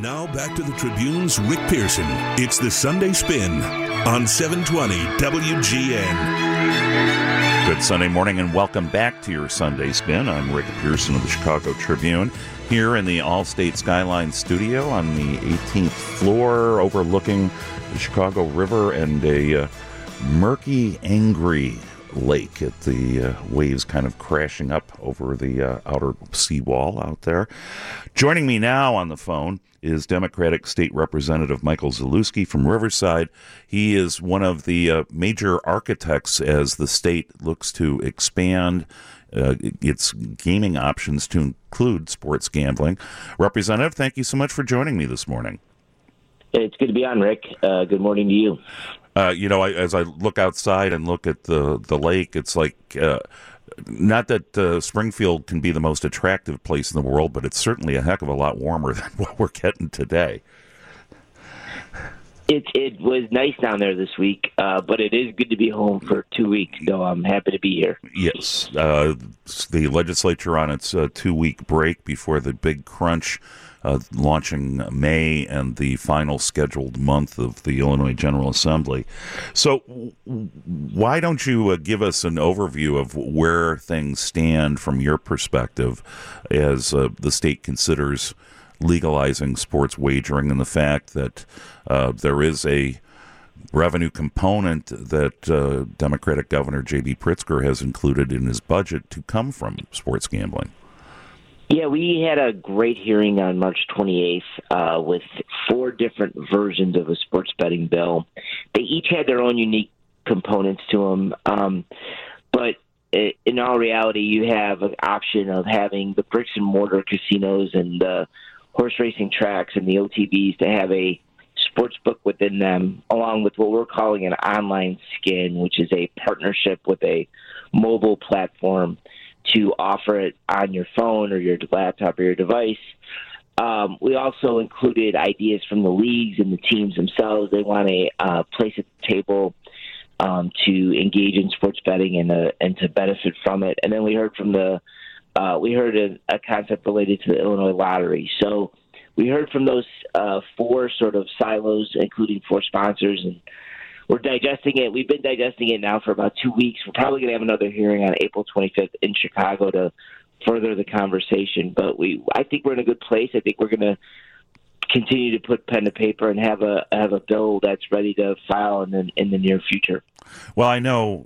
Now back to the Tribune's Rick Pearson. It's the Sunday Spin on 720 WGN. Good Sunday morning and welcome back to your Sunday Spin. I'm Rick Pearson of the Chicago Tribune here in the Allstate Skyline studio on the 18th floor overlooking the Chicago River and a murky, angry lake at the waves kind of crashing up over the outer seawall out there. Joining me now on the phone is Democratic State Representative Michael Zalewski from Riverside. He is one of the major architects as the state looks to expand its gaming options to include sports gambling. Representative, thank you so much for joining me this morning. It's good to be on, Rick. Good morning to you. As I look outside and look at the lake, it's like, not that Springfield can be the most attractive place in the world, but it's certainly a heck of a lot warmer than what we're getting today. It was nice down there this week, but it is good to be home for 2 weeks, so I'm happy to be here. Yes. The legislature on its 2-week break before the big crunch launching May and the final scheduled month of the Illinois General Assembly. So why don't you give us an overview of where things stand from your perspective as the state considers legalizing sports wagering and the fact that there is a revenue component that Democratic Governor J.B. Pritzker has included in his budget to come from sports gambling? Yeah, we had a great hearing on March 28th with 4 different versions of a sports betting bill. They each had their own unique components to them, but in all reality, you have an option of having the bricks and mortar casinos and the horse racing tracks and the OTBs to have a sports book within them, along with what we're calling an online skin, which is a partnership with a mobile platform to offer it on your phone or your laptop or your device. We also included ideas from the leagues and the teams themselves. They want a place at the table to engage in sports betting and to benefit from it. And then we heard from a concept related to the Illinois lottery. So we heard from those 4 sort of silos, including 4 sponsors, and we're digesting it. We've been digesting it now for about 2 weeks. We're probably going to have another hearing on April 25th in Chicago to further the conversation. But I think we're in a good place. I think we're going to continue to put pen to paper and have a bill that's ready to file in the near future. Well, I know,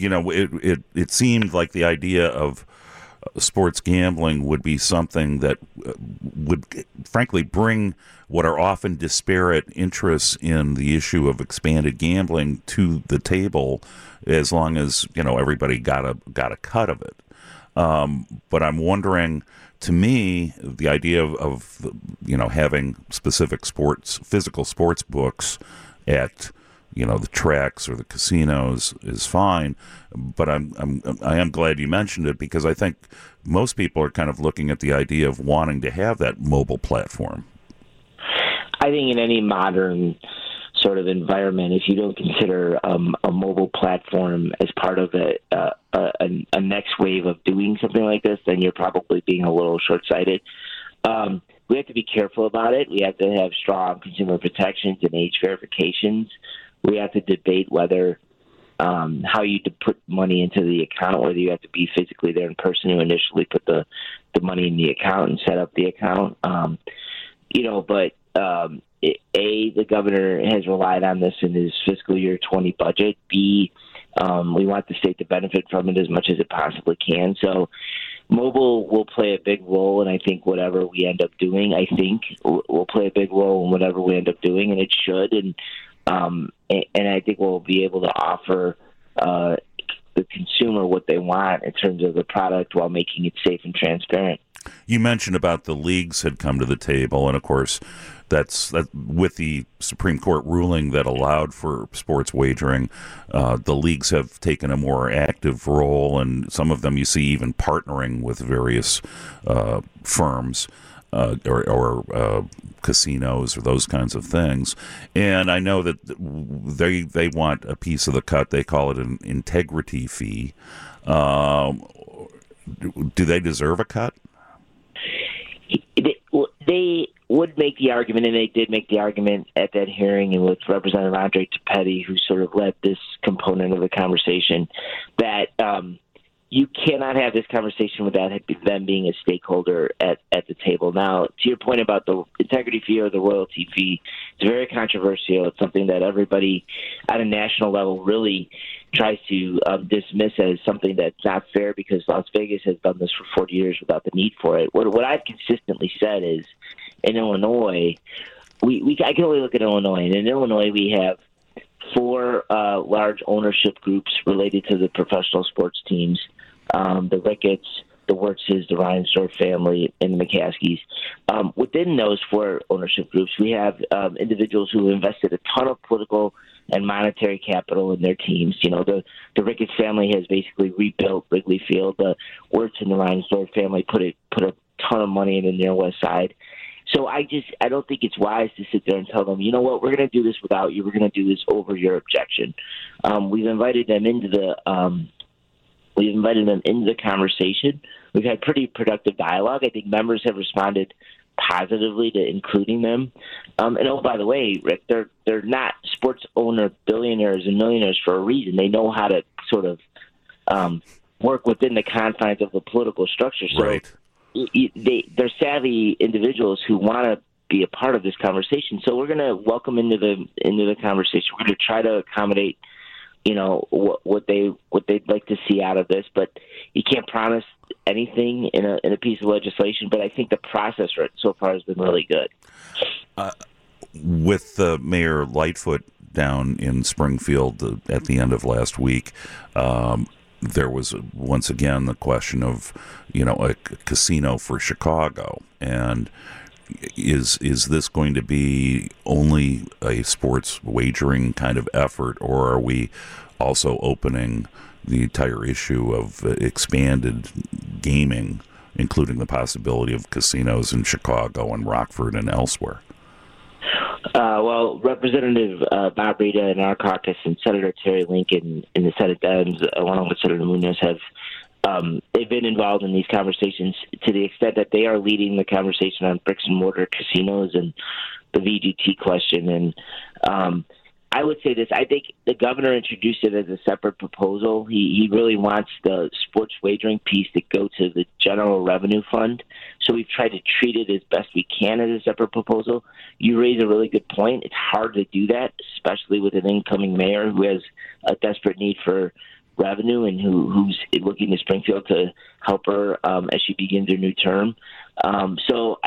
it seemed like the idea of sports gambling would be something that would, frankly, bring what are often disparate interests in the issue of expanded gambling to the table, as long as everybody got a cut of it. But I'm wondering, to me, the idea of having specific physical sports books at the tracks or the casinos is fine, but I am glad you mentioned it, because I think most people are kind of looking at the idea of wanting to have that mobile platform. I think in any modern sort of environment, if you don't consider a mobile platform as part of a next wave of doing something like this, then you're probably being a little short-sighted. We have to be careful about it. We have to have strong consumer protections and age verifications. We have to debate whether how you put money into the account, whether you have to be physically there in person to initially put the money in the account and set up the account. The governor has relied on this in his fiscal year 20 budget. B, we want the state to benefit from it as much as it possibly can. So mobile will play a big role, and I think whatever we end up doing, will play a big role in whatever we end up doing, and it should. And I think we'll be able to offer the consumer what they want in terms of the product while making it safe and transparent. You mentioned about the leagues had come to the table, and of course, that's with the Supreme Court ruling that allowed for sports wagering. The leagues have taken a more active role, and some of them you see even partnering with various firms or casinos or those kinds of things. And I know that they want a piece of the cut. They call it an integrity fee. Do they deserve a cut? would make the argument, and they did make the argument at that hearing, and with Representative Andre Tapetti, who sort of led this component of the conversation, that you cannot have this conversation without them being a stakeholder at the table. Now, to your point about the integrity fee or the royalty fee, it's very controversial. It's something that everybody at a national level really tries to dismiss as something that's not fair because Las Vegas has done this for 40 years without the need for it. What I've consistently said is, in Illinois, I can only look at Illinois, and in Illinois we have 4 large ownership groups related to the professional sports teams, the Ricketts, the Wirtzes, the Reinsdorf family, and the McCaskies. Within those 4 ownership groups, we have individuals who have invested a ton of political and monetary capital in their teams. You know, the Ricketts family has basically rebuilt Wrigley Field. The Wirtz and the Reinsdorf family put a ton of money in the near west side. So I don't think it's wise to sit there and tell them, you know what, we're going to do this without you. We're going to do this over your objection. We've invited them into the conversation. We've had pretty productive dialogue. I think members have responded positively to including them. And oh, by the way, Rick, they're not sports owner billionaires and millionaires for a reason. They know how to sort of work within the confines of the political structure. So right. They're savvy individuals who want to be a part of this conversation. So we're going to welcome into the conversation. We're going to try to accommodate, you know, what they'd like to see out of this. But you can't promise anything in a piece of legislation. But I think the process so far has been really good. With Mayor Lightfoot down in Springfield at the end of last week, there was once again the question of, you know, a casino for Chicago, and is this going to be only a sports wagering kind of effort, or are we also opening the entire issue of expanded gaming, including the possibility of casinos in Chicago and Rockford and elsewhere? Well, Representative Bob Rita in our caucus and Senator Terry Lincoln in the Senate Dems, along with Senator Munoz, they've been involved in these conversations to the extent that they are leading the conversation on bricks and mortar casinos and the VGT question. And I would say this: I think the governor introduced it as a separate proposal. He really wants the sports wagering piece to go to the general revenue fund. So we've tried to treat it as best we can as a separate proposal. You raise a really good point. It's hard to do that, especially with an incoming mayor who has a desperate need for revenue and who's looking to Springfield to help her as she begins her new term. So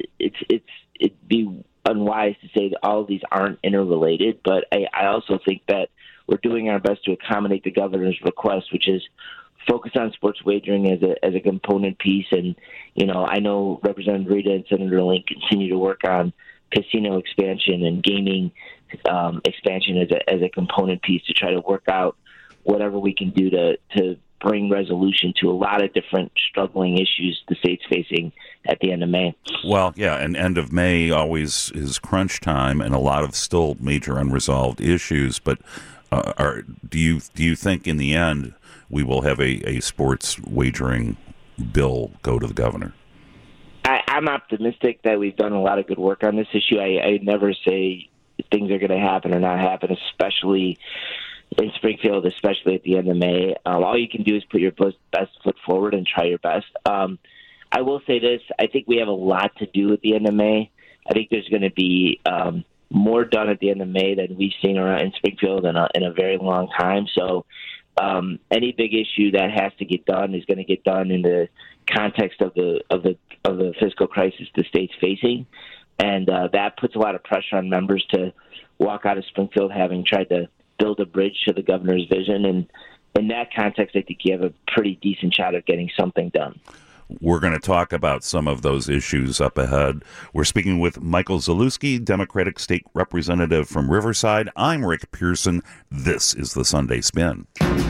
it'd be unwise to say that all of these aren't interrelated, but I also think that we're doing our best to accommodate the governor's request, which is focus on sports wagering as a component piece. And, you know, I know Representative Rita and Senator Link continue to work on casino expansion and gaming expansion as a component piece to try to work out whatever we can do to bring resolution to a lot of different struggling issues the state's facing at the end of May. Well, yeah, and end of May always is crunch time, and a lot of still major unresolved issues. But do you think in the end we will have a sports wagering bill go to the governor? I'm optimistic that we've done a lot of good work on this issue. I never say things are going to happen or not happen, especially in Springfield, especially at the end of May. All you can do is put your best foot forward and try your best. I will say this: I think we have a lot to do at the end of May. I think there's going to be more done at the end of May than we've seen around in Springfield in a very long time. So any big issue that has to get done is going to get done in the context of the fiscal crisis the state's facing, and that puts a lot of pressure on members to walk out of Springfield having tried to build a bridge to the governor's vision. And in that context, I think you have a pretty decent shot of getting something done. We're going to talk about some of those issues up ahead. We're speaking with Michael Zalewski, Democratic State Representative from Riverside. I'm Rick Pearson. This is the Sunday Spin.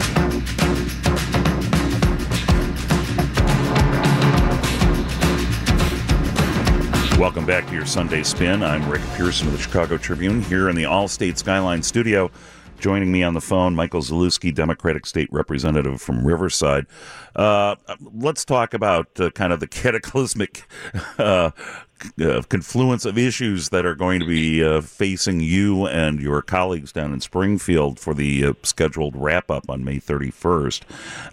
Welcome back to your Sunday Spin. I'm Rick Pearson of the Chicago Tribune here in the Allstate Skyline studio. Joining me on the phone, Michael Zalewski, Democratic State Representative from Riverside. Let's talk about kind of the cataclysmic confluence of issues that are going to be facing you and your colleagues down in Springfield for the scheduled wrap-up on May 31st.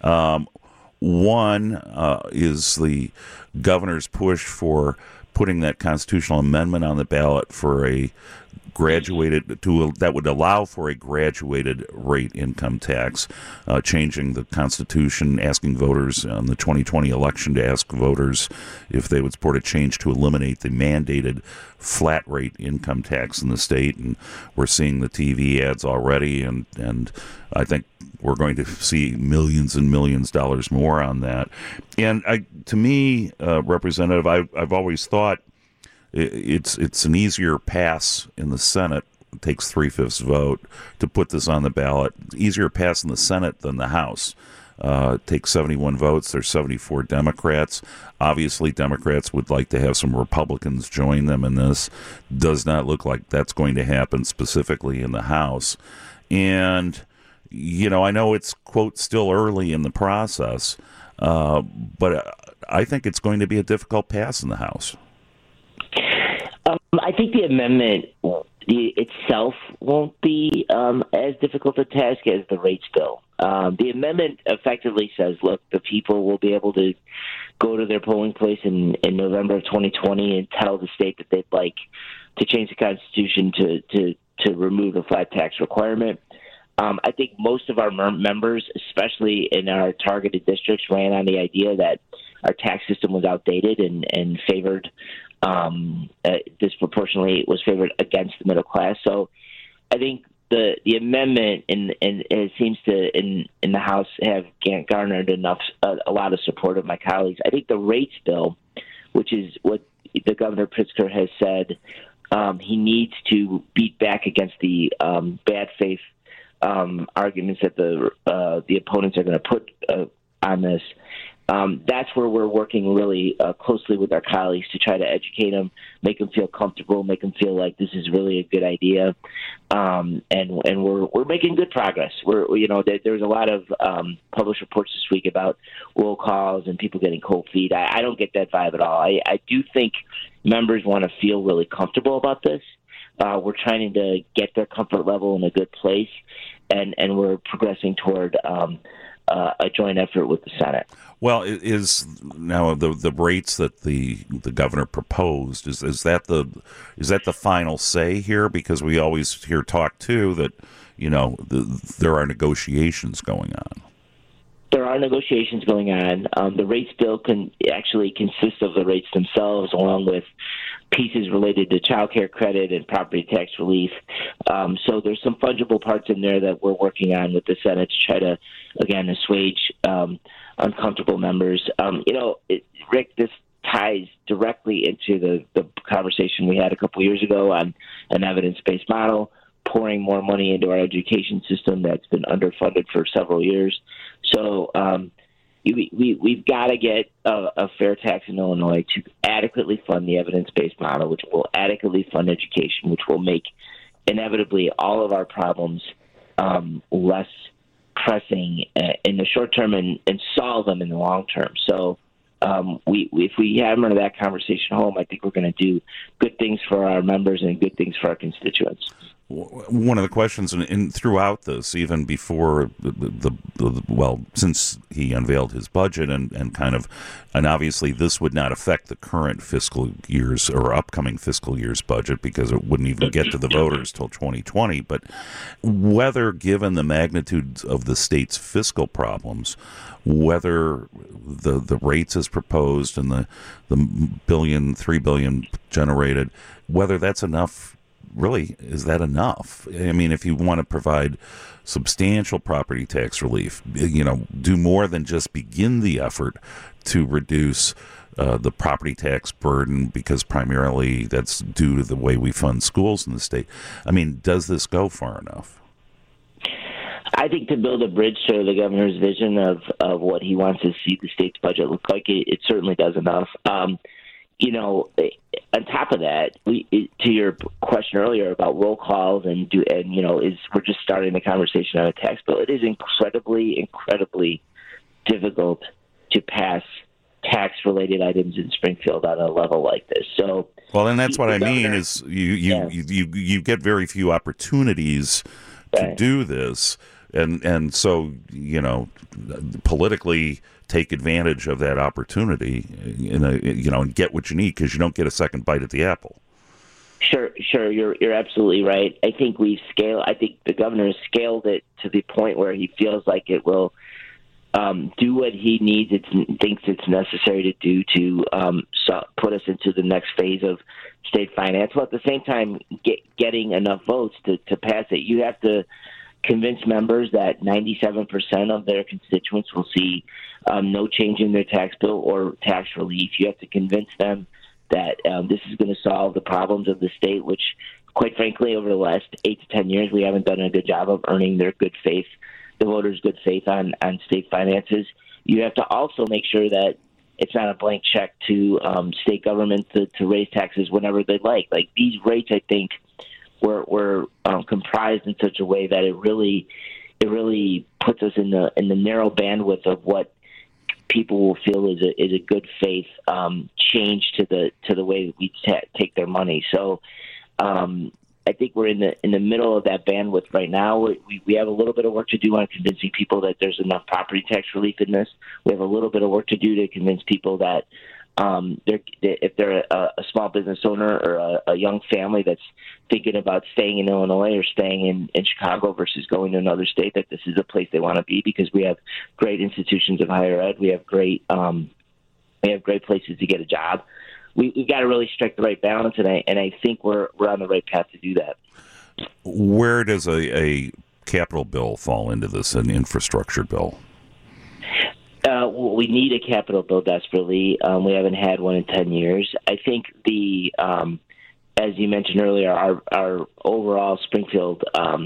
One is the governor's push for putting that constitutional amendment on the ballot for a that would allow for a graduated rate income tax, changing the Constitution, asking voters on the 2020 election to ask voters if they would support a change to eliminate the mandated flat rate income tax in the state. And we're seeing the TV ads already, and I think we're going to see millions and millions of dollars more on that. And to me, Representative, I've always thought it's an easier pass in the Senate. It takes 3/5 vote to put this on the ballot. Easier pass in the Senate than the House. It takes 71 votes. There's 74 Democrats. Obviously, Democrats would like to have some Republicans join them in this. Does not look like that's going to happen specifically in the House. And, I know it's, quote, still early in the process, but I think it's going to be a difficult pass in the House. I think the amendment itself won't be as difficult a task as the rates bill. The amendment effectively says, look, the people will be able to go to their polling place in November of 2020 and tell the state that they'd like to change the Constitution to remove the flat tax requirement. I think most of our members, especially in our targeted districts, ran on the idea that our tax system was outdated and favored disproportionately was favored against the middle class. So I think the amendment and it seems to in the House have garnered a lot of support of my colleagues. I think the rates bill, which is what the Governor Pritzker has said, he needs to beat back against the bad faith arguments that the opponents are going to put on this. That's where we're working really closely with our colleagues to try to educate them, make them feel comfortable, make them feel like this is really a good idea, and we're making good progress. There's a lot of published reports this week about roll calls and people getting cold feet. I don't get that vibe at all. I do think members want to feel really comfortable about this. We're trying to get their comfort level in a good place, and we're progressing toward a joint effort with the Senate. Well, is now the rates that the governor proposed is that the final say here? Because we always hear talk too that there are negotiations going on. There are negotiations going on. The rates bill can actually consist of the rates themselves, along with pieces related to child care credit and property tax relief. So there's some fungible parts in there that we're working on with the Senate to try to, again, assuage uncomfortable members. Rick, this ties directly into the conversation we had a couple years ago on an evidence-based model, pouring more money into our education system that's been underfunded for several years. So we've got to get a fair tax in Illinois to adequately fund the evidence-based model, which will adequately fund education, which will make inevitably all of our problems less pressing in the short term and solve them in the long term. So if we hammer that conversation home, I think we're going to do good things for our members and good things for our constituents. One of the questions, and throughout this, even before since he unveiled his budget and obviously this would not affect the current fiscal year's or upcoming fiscal year's budget because it wouldn't even get to the voters till 2020. But whether, given the magnitude of the state's fiscal problems, whether the rates as proposed and the $3 billion generated, whether that's enough. Really, is that enough? I mean, if you want to provide substantial property tax relief, do more than just begin the effort to reduce the property tax burden, because primarily that's due to the way we fund schools in the state. I mean, does this go far enough? I think to build a bridge to the governor's vision of what he wants to see the state's budget look like, it certainly does enough. On top of that, to your question earlier about roll calls we're just starting the conversation on a tax bill. It is incredibly difficult to pass tax-related items in Springfield on a level like this. So Well, and that's what I mean governor, is you get very few opportunities to do this, and so politically take advantage of that opportunity and get what you need, because you don't get a second bite at the apple. Sure. You're absolutely right. I think I think the governor has scaled it to the point where he feels like it will do what he needs. Thinks it's necessary to do to put us into the next phase of state finance. While at the same time, getting enough votes to pass it. You have to convince members that 97% of their constituents will see no change in their tax bill or tax relief. You have to convince them that this is going to solve the problems of the state, which, quite frankly, over the last 8 to 10 years, we haven't done a good job of earning their good faith, the voters' good faith on state finances. You have to also make sure that it's not a blank check to state governments to raise taxes whenever they like. Like, these rates, I think, were comprised in such a way that it really puts us in the narrow bandwidth of what people will feel is a good faith change to the way that we take their money. So I think we're in the middle of that bandwidth right now. We have a little bit of work to do on convincing people that there's enough property tax relief in this. We have a little bit of work to do to convince people that if they're a small business owner or a young family that's thinking about staying in Illinois or staying in Chicago versus going to another state, that this is a place they want to be, because we have great institutions of higher ed. We have great places to get a job. We've got to really strike the right balance, and I think we're on the right path to do that. Where does a capital bill fall into this, an infrastructure bill? We need a capital bill desperately. We haven't had one in 10 years. I think as you mentioned earlier, our overall Springfield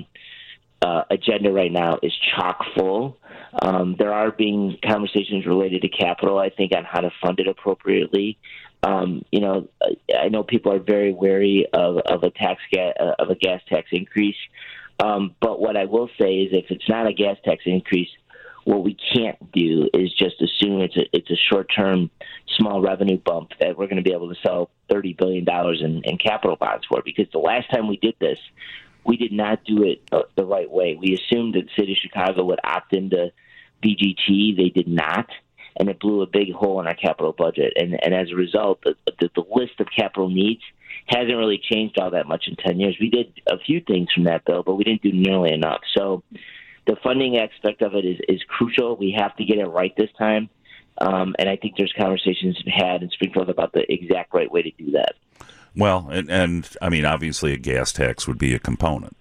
agenda right now is chock full. There are being conversations related to capital, I think, on how to fund it appropriately. I know people are very wary of a gas tax increase. But what I will say is, if it's not a gas tax increase, what we can't do is just assume it's a short-term small revenue bump that we're going to be able to sell $30 billion in capital bonds for. Because the last time we did this, we did not do it the right way. We assumed that the city of Chicago would opt into VGT. They did not, and it blew a big hole in our capital budget. And as a result, the list of capital needs hasn't really changed all that much in 10 years. We did a few things from that bill, but we didn't do nearly enough. So the funding aspect of it is crucial. We have to get it right this time. And I think there's conversations had in Springfield about the exact right way to do that. Well, and I mean, obviously a gas tax would be a component.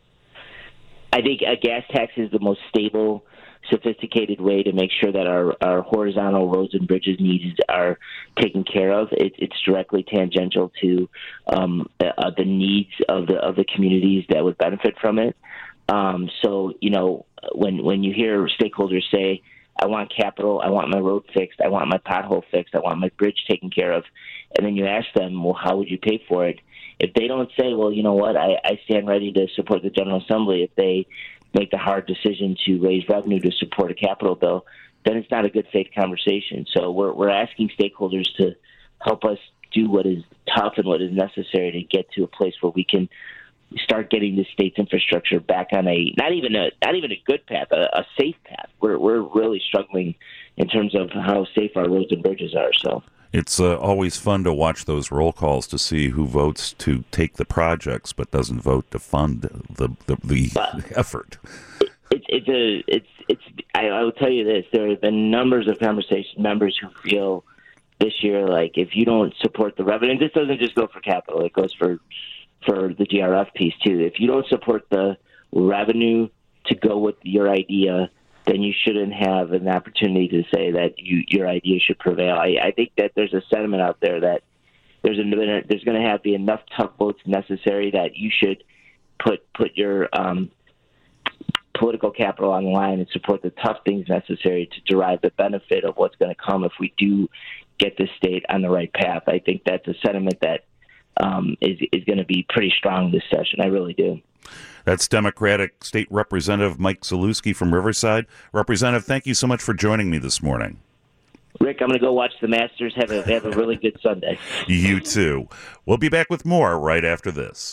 I think a gas tax is the most stable, sophisticated way to make sure that our horizontal roads and bridges needs are taken care of. It's directly tangential to the needs of the communities that would benefit from it. So, when you hear stakeholders say, I want capital, I want my road fixed, I want my pothole fixed, I want my bridge taken care of, and then you ask them, well, how would you pay for it? If they don't say, well, you know what, I stand ready to support the General Assembly, if they make the hard decision to raise revenue to support a capital bill, then it's not a good faith conversation. So we're asking stakeholders to help us do what is tough and what is necessary to get to a place where we can start getting the state's infrastructure back on not even a good path, a safe path. We're really struggling in terms of how safe our roads and bridges are. So it's always fun to watch those roll calls to see who votes to take the projects but doesn't vote to fund the effort. I will tell you this: there have been numbers of members who feel this year like if you don't support the revenue, and this doesn't just go for capital; it goes for the GRF piece too. If you don't support the revenue to go with your idea, then you shouldn't have an opportunity to say that your idea should prevail. I think that there's a sentiment out there that there's going to be enough tough votes necessary that you should put your political capital on the line and support the tough things necessary to derive the benefit of what's going to come if we do get the state on the right path. I think that's a sentiment that is going to be pretty strong this session. I really do. That's Democratic State Representative Mike Zalewski from Riverside. Representative, thank you so much for joining me this morning. Rick, I'm going to go watch the Masters. Have a really good Sunday. You too. We'll be back with more right after this.